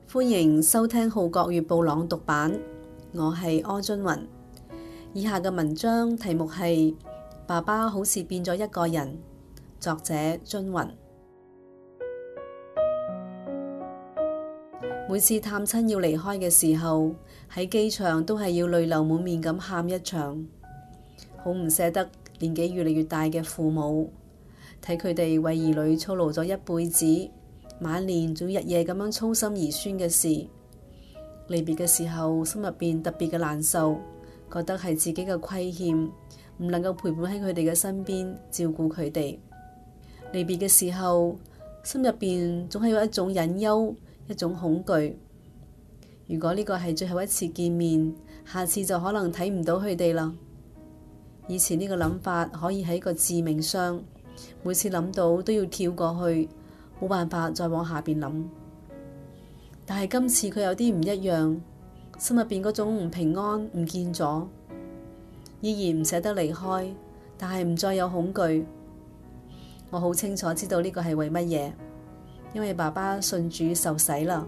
歡迎收聽《號角月報》朗讀版，我係柯津雲。以下嘅文章題目係爸爸好似變咗一個人，作者津雲。每次探親要離開嘅時候，喺機場都係要淚流滿面咁喊一場，好唔捨得年紀越嚟越大嘅父母，睇佢哋為兒女操勞咗一輩子，晚年仲要日夜咁樣操心兒孫嘅事，離別嘅時候心入邊特別嘅難受，覺得係自己嘅虧欠，唔能夠陪伴喺佢哋嘅身邊照顧佢哋。離別嘅時候，心入邊總係有一種隱憂，一種恐懼。如果呢個係最後一次見面，下次就可能睇唔到佢哋啦。以前呢個諗法可以係一個致命傷，每次諗到都要跳過去，冇辦法再往下邊諗。但係今次佢有啲唔一樣，心入邊嗰種唔平安唔見咗，依然唔捨得離開，但係唔再有恐懼。我好清楚知道呢個係為乜嘢，因為爸爸信主受洗啦。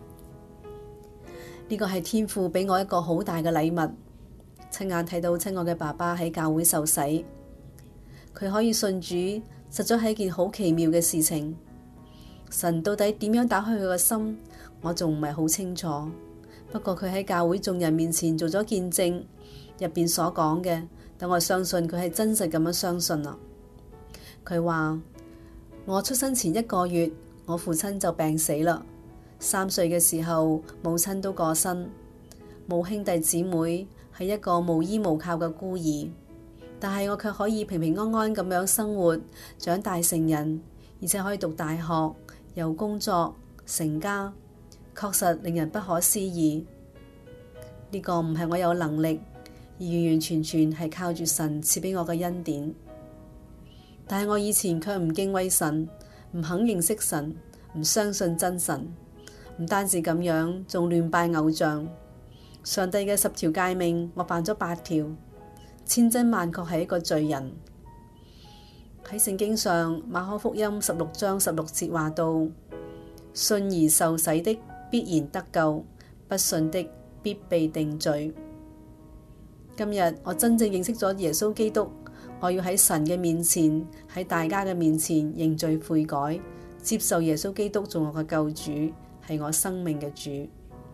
呢個係天父俾我一個好大嘅禮物，親眼睇到親愛嘅爸爸喺教會受洗，佢可以信主，實在係一件好奇妙嘅事情。神到底點樣打開佢個心，我仲唔係好清楚。不過佢喺教會眾人面前做咗見證，入邊所講嘅，等我相信佢係真實咁樣相信啦。佢話：我出生前1個月，我父親就病死啦。3歲嘅時候，母親都過身，冇兄弟姊妹，係一個無依無靠嘅孤兒。但係我卻可以平平安安咁樣生活，長大成人，而且可以讀大學，有工作，成家，確實令人不可思議。呢個唔係我有能力，而完完全全係靠住神賜俾我嘅恩典。但係我以前卻唔敬畏神，唔肯認識神，唔相信真神。唔單止咁樣，仲亂拜偶像。上帝嘅10條誡命，我犯咗8條，千真萬確係一個罪人。喺聖經上，馬可福音16章16節話到：信而受洗的必然得救，不信的必被定罪。今日我真正認識咗耶穌基督，我要喺神嘅面前，喺大家嘅面前認罪悔改，接受耶穌基督做我嘅救主，係我生命嘅主。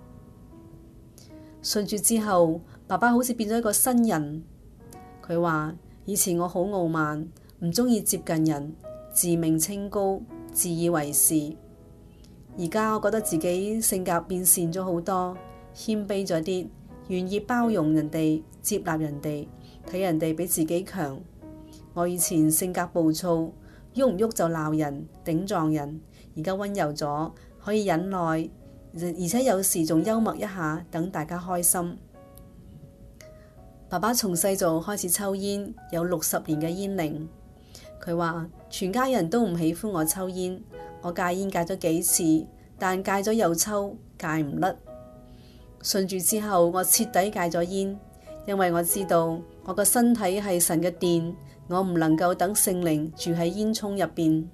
信主之後，爸爸好似變咗一個新人。佢話：以前我好傲慢，唔中意接近人，自命清高，自以為是。而家我覺得自己性格變善咗好多，謙卑咗啲，願意包容人哋，接納人哋，睇人哋比自己強。我以前性格暴躁，喐唔喐就鬧人，頂撞人。而家溫柔咗，可以忍耐，而且有時仲幽默一下，等大家開心。爸爸從細就開始抽煙，有60年嘅煙齡。佢話全家人都唔喜歡我抽煙，我戒煙戒咗幾次，但戒咗又抽，戒唔甩。信主之後，我徹底戒咗煙，因為我知道我個身體係神嘅殿，我唔能夠等聖靈住喺煙囪入邊。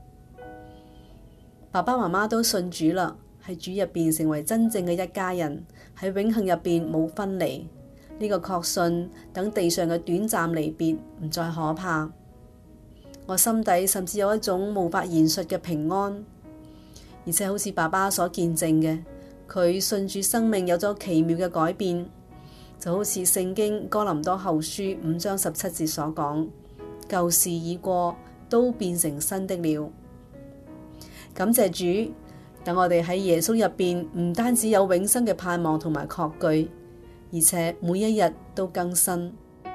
爸爸媽媽都信主啦，喺主入邊成為真正嘅一家人，喺永恆入邊冇分離。呢個確信，等地上嘅短暫離別唔再可怕。我心底甚至有一種無法言述嘅平安，而且好似爸爸所見證嘅，佢信主生命有咗奇妙嘅改變，就好似聖經哥林多後書5章17節所講：舊事已過，都變成新的了。感謝主，等我哋喺耶穌入邊唔單止有永生嘅盼望同埋確據，而且每一日都更新。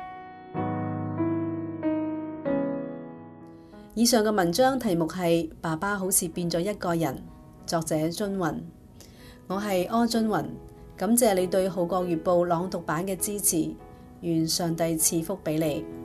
以上嘅文章題目係爸爸好似變咗一個人，作者津雲。我係柯津雲，感謝你對《號角月報》朗讀版嘅支持，願上帝賜福俾你。